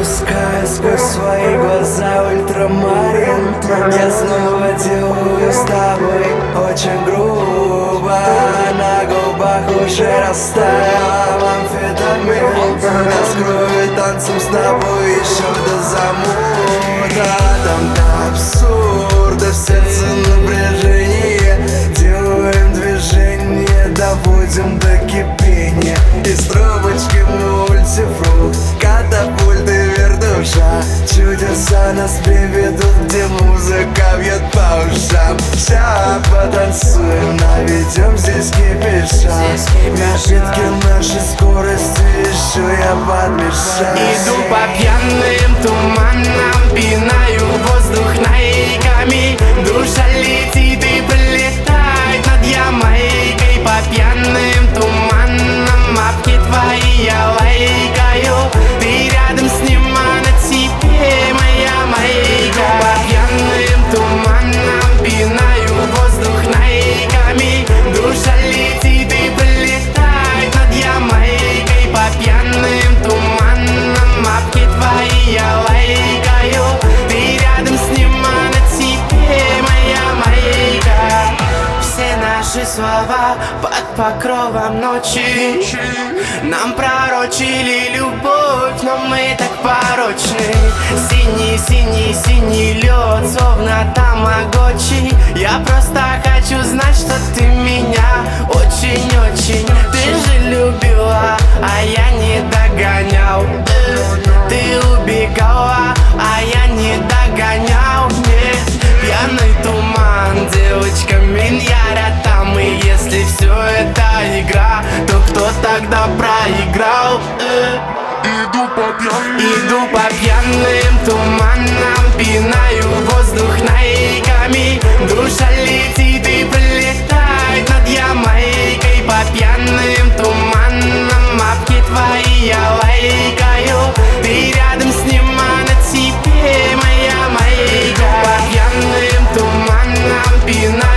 пропуская сквозь свои глаза ультрамарин. Я снова делаю с тобой очень грубо. На губах уже растаял амфетамин. Я скрою танцем с тобой еще до замута. Там до абсурда, в сердце напряжение. Делаем движение, доводим до кипения. Из трубочки мультифрукт, катапульты, вертуша. Чудеса нас приведут, где музыка бьет по ушам. Ща потанцуем, наведем здесь кипиша. Напитки нашей скорости еще я подмешаю. Иду по пьяным туманам, пинаю воздух наиками. Душа летит и пролетает над Ямайкой. По пьяным туманам апки твои я лайкаю. Ты рядом с ним, а на тебе моя майка. По пьяным туманам пинаю воздух наиками. Душа летит и пролетает над Ямайкой. По пьяным туманам апки твои я лайкаю. Ты рядом с ним, а на тебе моя майка. Все наши слова под покровом ночи нам пророчили любовь, но мы так порочны. Синий, синий, синий лед, словно тамагочи. Я просто хочу знать, что ты меня очень-очень. Ты же любила, а я не догонял. Ты убегала, а я не догонял. Нет, пьяный туман, девочка Миньяра там. И если все это игра, то кто тогда проиграл? Иду по пьяным туманам, пинаю воздух наиками. Душа летит и пролетает над Ямайкой. По пьяным туманам апки твои я лайкаю. Ты рядом с ним, а на тебе моя майка. По пьяным туманам пинаю